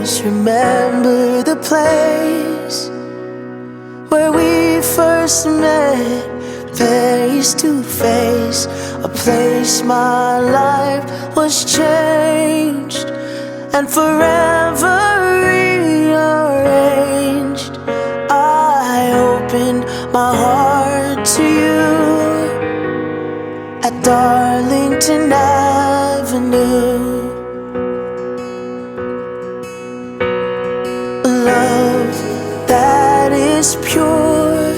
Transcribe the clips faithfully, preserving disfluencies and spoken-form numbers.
always remember the place where we first met, face to face. A place my life was changed and forever rearranged. I opened my heart to you at Darlington Avenue. Love that is pure,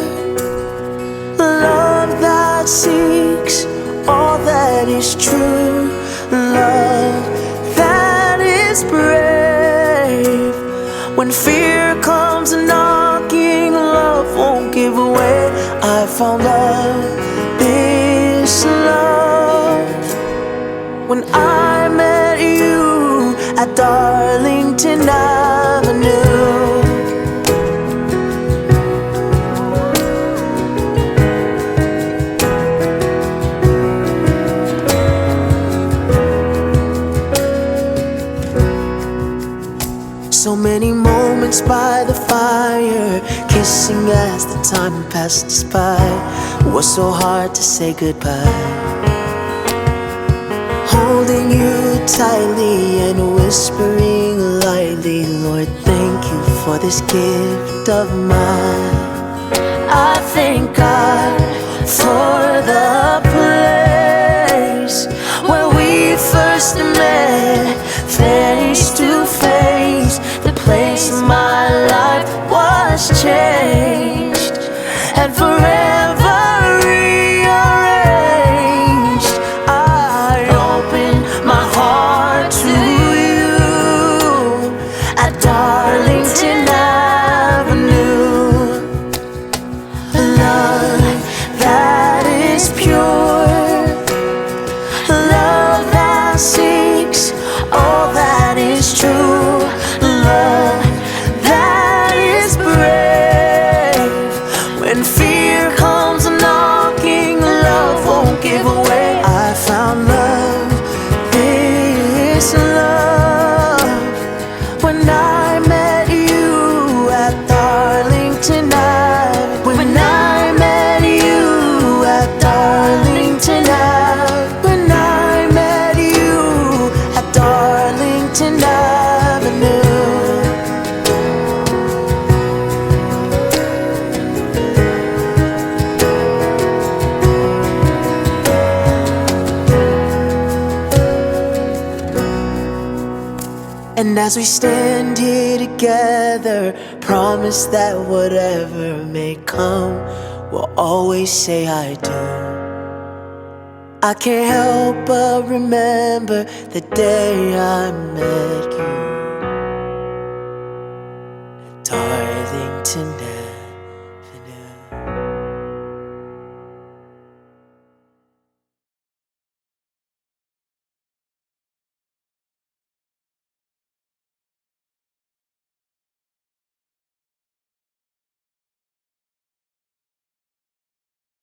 love that seeks all that is true, love that is brave. When fear comes knocking, love won't give away. I found love, this love, when I met you at Darlington Avenue. So many moments by the fire, kissing as the time passed us by. It was so hard to say goodbye, holding you tightly and whispering lightly, Lord, thank you for this gift of mine. I thank God for the place where we first met, face to face. The place my life was changed and forever rearranged. I opened my heart to you at Darlington Avenue. Love that is pure, love that seeks all that is true, love that is brave. When fear comes knocking, love won't give away. I found love, this love, when I met you at Darlington Ave. When I met you at Darlington Ave. When I met you at Darlington Avenue. And as we stand here together, promise that whatever may come, we'll always say I do. I can't help but remember the day I met you.